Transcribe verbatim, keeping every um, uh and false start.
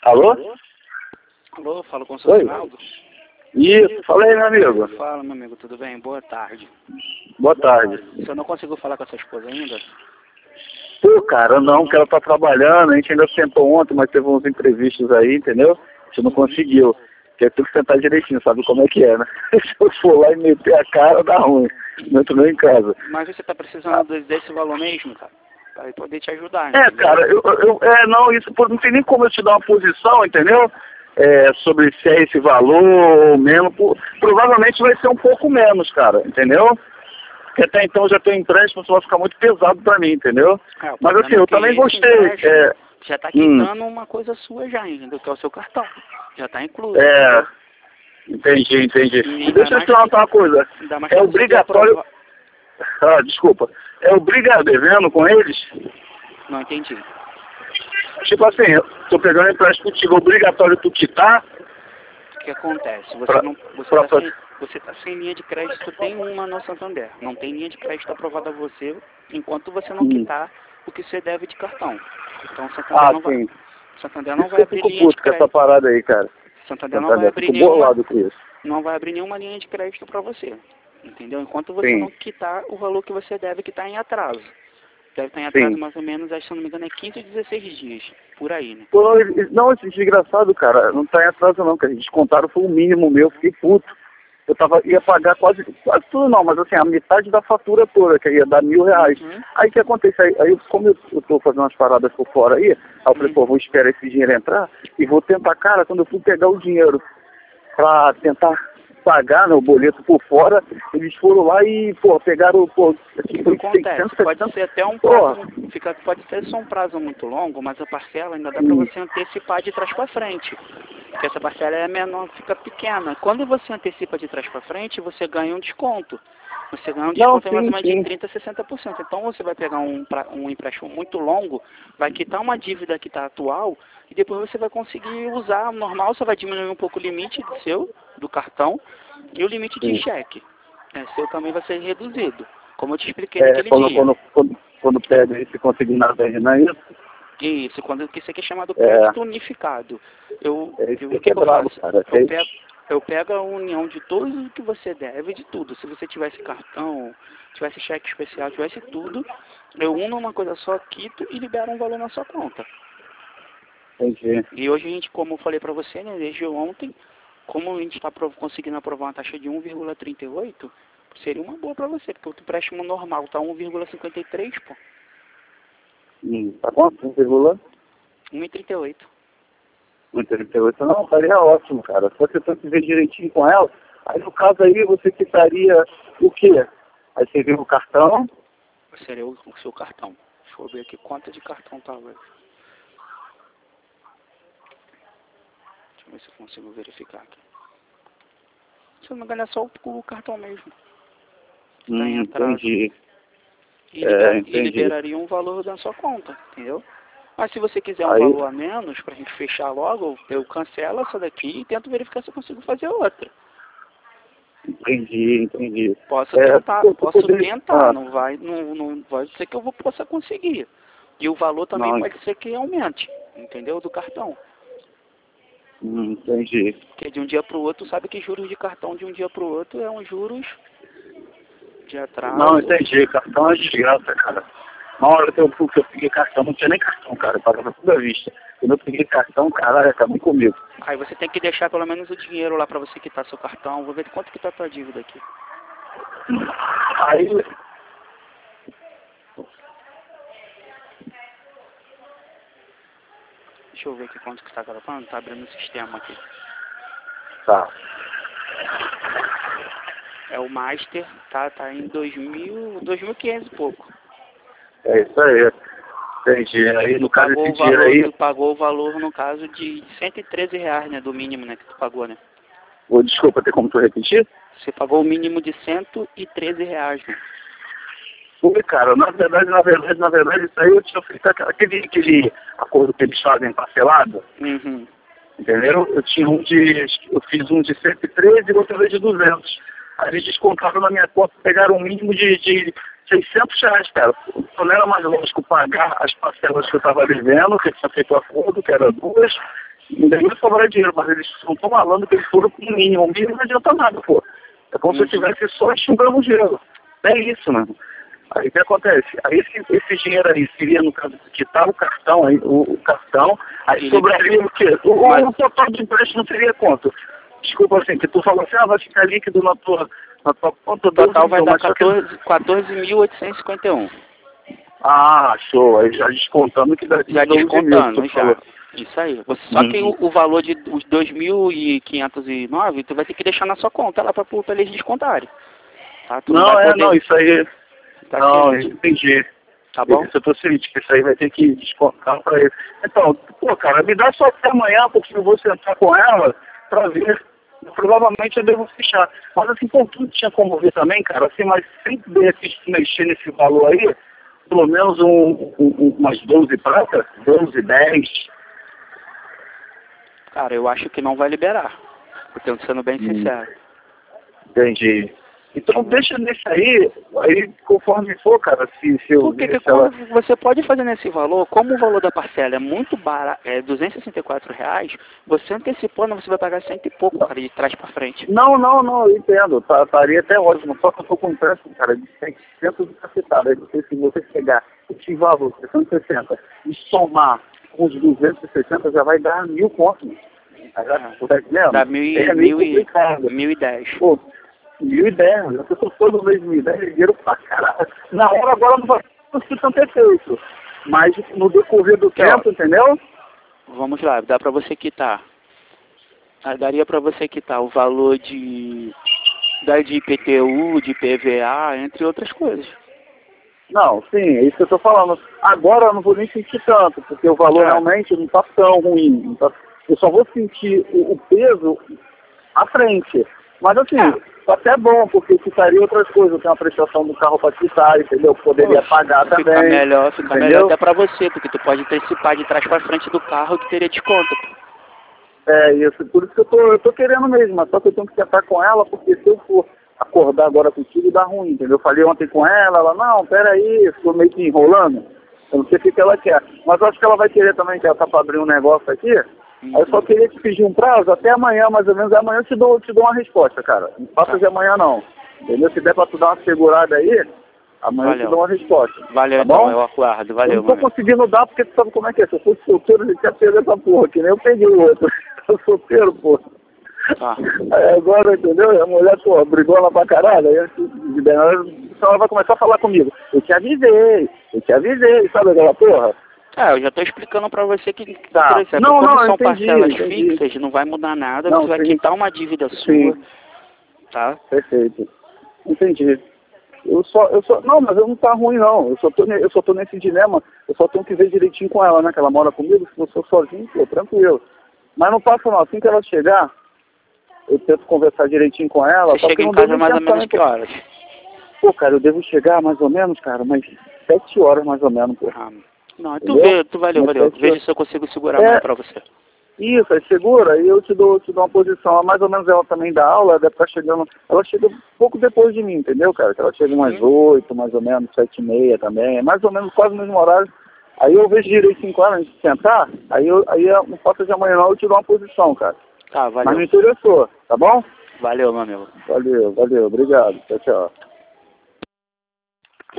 Alô? Alô, falo com o seu Oi. Ronaldo. Isso, fala aí, meu amigo. Fala, meu amigo, tudo bem? Boa tarde. Boa tarde. Você não conseguiu falar com a sua esposa ainda? Pô, cara, não, que ela tá trabalhando, a gente ainda sentou ontem, mas teve uns imprevistos aí, entendeu? A gente não conseguiu. Porque tem que sentar direitinho, sabe como é que é, né? Se eu for lá e meter a cara, dá ruim. Não entro nem em casa. Mas você tá precisando ah. desse valor mesmo, cara? Pra poder te ajudar, É, entendeu? cara, eu, eu, é, não, isso pô, não tem nem como eu te dar uma posição, entendeu? É, sobre se é esse valor ou menos, pô, provavelmente vai ser um pouco menos, cara, entendeu? Porque até então eu já tenho empréstimo, isso vai ficar muito pesado pra mim, entendeu? É, Mas assim, é eu também gostei. É, já tá quitando hum. uma coisa sua já, entendeu? Que é o seu cartão. Já tá incluso. É, entendeu? entendi, entendi. E Deixa eu te falar uma coisa. É obrigatório... Ah, desculpa. É obrigatório, devendo com eles? Não entendi. Tipo assim, eu tô pegando empréstimo contigo, é obrigatório tu quitar? O que acontece? Você pra, não... Você pra tá sem, você tá sem linha de crédito, tem uma no Santander. Não tem linha de crédito aprovada a você enquanto você não hum. quitar o que você deve de cartão. Então o Santander ah, não sim. vai... Santander não vai abrir linha puto de crédito. Com essa parada aí, cara. Santander não vai abrir nenhuma, nenhuma, não vai abrir nenhuma linha de crédito para você, entendeu? Enquanto você Sim. não quitar o valor que você deve, que está em atraso. Deve estar em atraso Sim. mais ou menos, acho que se não me engano é quinze ou dezesseis dias, por aí, né? Pô, não, esse desgraçado, cara, não tá em atraso não, cara. Eles descontaram, foi o mínimo meu, fiquei puto. Eu tava, ia pagar quase, quase tudo não, mas assim, a metade da fatura toda, que ia dar mil reais. Uhum. Aí o que acontece? Aí, aí como eu, eu tô fazendo umas paradas por fora aí, aí eu falei, uhum. pô, vou esperar esse dinheiro entrar e vou tentar, cara, quando eu fui pegar o dinheiro pra tentar pagar, né, o boleto por fora, eles foram lá e, pô, pegaram, pô, assim, foi seiscentos, pode ser até um prazo, fica, pode ser só um prazo muito longo, mas a parcela ainda dá para você antecipar de trás para frente, porque essa parcela é menor, fica pequena. Quando você antecipa de trás para frente, você ganha um desconto. Você ganha um desconto mais ou menos de trinta por cento a sessenta por cento. Então você vai pegar um, um empréstimo muito longo, vai quitar uma dívida que está atual, e depois você vai conseguir usar normal, você vai diminuir um pouco o limite do seu, do cartão, e o limite de Sim. cheque. É, seu também vai ser reduzido, como eu te expliquei é, naquele quando, dia. Quando, quando, quando pega esse consignado aí, não é isso? Isso, quando isso aqui é chamado crédito é. unificado. Eu, é eu, que o que, é que eu bravo, faço? Cara, eu, pego, eu pego a união de tudo que você deve, de tudo. Se você tivesse cartão, tivesse cheque especial, tivesse tudo, eu uno uma coisa só, quito e libero um valor na sua conta. Entendi. E hoje a gente, como eu falei para você, né, desde ontem, como a gente está conseguindo aprovar uma taxa de um vírgula trinta e oito, seria uma boa para você, porque o empréstimo normal está um vírgula cinquenta e três, pô. Hum, tá quanto? um vírgula um vírgula trinta e oito. um vírgula trinta e oito. Não, estaria ótimo, cara. Só que eu tenho que ver direitinho com ela. Aí no caso aí você quitaria o quê? Aí você vê o cartão. Seria o, o seu cartão. Deixa eu ver aqui quanto de cartão tá hoje. Deixa eu ver se eu consigo verificar aqui. Se eu não me engano é só o, o cartão mesmo. Hum, tá em atraso. entendi. E, libera, é, entendi. e liberaria um valor da sua conta, entendeu? Mas se você quiser um aí... valor a menos, pra gente fechar logo, eu cancelo essa daqui e tento verificar se eu consigo fazer outra. Entendi, entendi. Posso é, tentar, posso poder... tentar, ah. não vai, não, não vai ser que eu vou, possa conseguir. E o valor também não. pode ser que aumente, entendeu? Do cartão. Hum, entendi. Porque de um dia para o outro, sabe que juros de cartão de um dia para o outro é um juros de atraso. Não, entendi. Cartão é desgraça, cara. Na hora que eu, que eu peguei cartão, não tinha nem cartão, cara. Eu pagava tudo à vista. Quando eu peguei cartão, caralho, acabou comigo. Aí você tem que deixar pelo menos o dinheiro lá pra você quitar seu cartão. Vou ver quanto que tá a tua dívida aqui. Aí... Deixa eu ver aqui quanto que tá gravando. Tá abrindo o sistema aqui. Tá. É o Master, tá, tá em dois mil, dois mil e quinhentos e pouco. É isso aí. Entendi. Aí no caso pagou esse dinheiro valor, aí... Tu pagou o valor, no caso, de cento e treze reais, né? Do mínimo, né? Que tu pagou, né? Oh, desculpa, tem como tu repetir? Você pagou o mínimo de cento e treze reais, né? Ui, cara, na verdade, na verdade, na verdade, isso aí eu tinha feito aquele, aquele acordo que eles fazem parcelado. Uhum. Entendeu? Eu tinha um de... Eu fiz um de cento e treze e outra vez de duzentos. Aí eles descontaram na minha conta, pegaram um mínimo de, de seiscentos reais, cara. Então não era mais lógico pagar as parcelas que eu estava devendo, que eu tinha feito o acordo, que era duas, Não deveria sobrar dinheiro, mas eles são tão malandros que eles foram pro mínimo. O mínimo não adianta nada, pô. É como uhum. se eu estivesse só enxugando gelo. É isso, mano. Aí o que acontece? Aí esse, esse dinheiro aí seria, no caso, quitar o cartão, aí, o, o cartão, aí sobraria o quê? O, mas... o total de empréstimo seria quanto? Desculpa, assim, que tu falou assim, ah, vai ficar líquido na tua, na tua conta. O total vai dar que... quatorze mil oitocentos e cinquenta e um. Ah, show. Aí já descontando que dá Já descontando, já. Falou. Isso aí. Você, só uhum. que o, o valor de os dois mil quinhentos e nove, tu vai ter que deixar na sua conta lá para eles descontarem. Tá? Tu não, não é, poder... não, isso aí... Tá não, eu entendi. Tá bom? Isso eu tô ciente, que isso aí vai ter que descontar pra ele. Então, pô, cara, me dá só até amanhã, porque eu vou sentar com ela pra ver. Provavelmente eu devo fechar. Mas assim, por tudo tinha como ver também, cara, assim, mas sempre de repente mexer nesse valor aí, pelo menos um, um, um, umas doze pratas, doze, dez. Cara, eu acho que não vai liberar. Portanto, sendo bem hum. sincero. Entendi. Então deixa nesse aí, aí conforme for, cara, se, se eu... Porque que se ela... você pode fazer nesse valor, como o valor da parcela é muito barato, é duzentos e sessenta e quatro reais, você antecipando, você vai pagar cento e pouco, cara, de trás pra frente. Não, não, não, eu entendo, tá, estaria até ótimo, só que eu tô com um preço, cara, de seiscentos de cacetado, aí porque se você pegar esse valor, seiscentos e sessenta, e somar com os duzentos e sessenta, já vai dar mil pontos, né? Aí, tá entendendo? Dá mil e, é mil e, mil e dez. Pô, mil e dez, a pessoa foi no mês mil e dez, dinheiro pra caralho. Na hora agora não vai ter feito, mas no decorrer do tempo, ó, entendeu? Vamos lá, dá pra você quitar. Daria pra você quitar o valor de, da de I P T U, de I P V A, entre outras coisas. Não, sim, é isso que eu tô falando. Agora eu não vou nem sentir tanto, porque o valor é. realmente não tá tão ruim. Não tá... Eu só vou sentir o, o peso à frente. Mas assim, é. até bom, porque quitaria outras coisas. Tem uma prestação do carro para quitar, entendeu? Poderia Poxa, pagar fica também. Melhor, fica entendeu? melhor até para você, porque tu pode antecipar de trás para frente do carro que teria desconto. É, isso, por isso que eu tô, eu tô querendo mesmo, mas só que eu tenho que sentar com ela, porque se eu for acordar agora contigo, dá ruim, entendeu? Eu falei ontem com ela, ela, não, peraí, ficou meio que enrolando. Eu não sei o que, que ela quer. Mas eu acho que ela vai querer também, que ela tá para abrir um negócio aqui. Aí eu só queria te pedir um prazo, até amanhã, mais ou menos. Amanhã eu te dou, te dou uma resposta, cara. Não passa de amanhã, não. Entendeu? Se der pra tu dar uma segurada aí, amanhã valeu. Eu te dou uma resposta. Valeu, tá então, bom? eu aguardo. Valeu, eu não tô mano. conseguindo dar, porque tu sabe como é que é. Se eu fosse solteiro, eu já tinha pego essa porra, que nem eu peguei o outro. Eu sou solteiro, porra. Ah. Aí agora, entendeu? A mulher, pô, brigou lá pra caralho. Aí então ela vai começar a falar comigo. Eu te avisei, eu te avisei, sabe aquela porra? É, eu já tô explicando pra você que, tá. por exemplo, não, como não, são entendi, parcelas entendi. fixas, não vai mudar nada, não, você vai sim. quitar uma dívida sua, sim. tá? Perfeito. Entendi. Eu só, eu só, não, mas eu não tá ruim não, eu só tô, eu só tô nesse dilema, eu só tenho que ver direitinho com ela, né, que ela mora comigo, se eu sou sozinho, pô, tranquilo. Mas não passa não, assim que ela chegar, eu tento conversar direitinho com ela. Você chega em casa mais ou menos que horas? Pô, cara, eu devo chegar mais ou menos, cara, mas sete horas mais ou menos, pô. Ah, não, tu vê, tu valeu, mas valeu, veja se eu consigo segurar é... mais pra você. Isso, aí segura, e eu te dou, te dou uma posição. Mais ou menos ela também dá aula, ela deve estar chegando. Ela chega pouco depois de mim, entendeu, cara? Ela chega umas oito, mais ou menos, sete e meia também. É mais ou menos quase o mesmo horário. Aí eu vejo direitinho com ela, a gente sentar, aí eu aí eu não faço de amanhã não, eu te dou uma posição, cara. Tá, valeu. Mas me interessou, tá bom? Valeu, meu amigo. Valeu, valeu, obrigado. Tchau, tchau.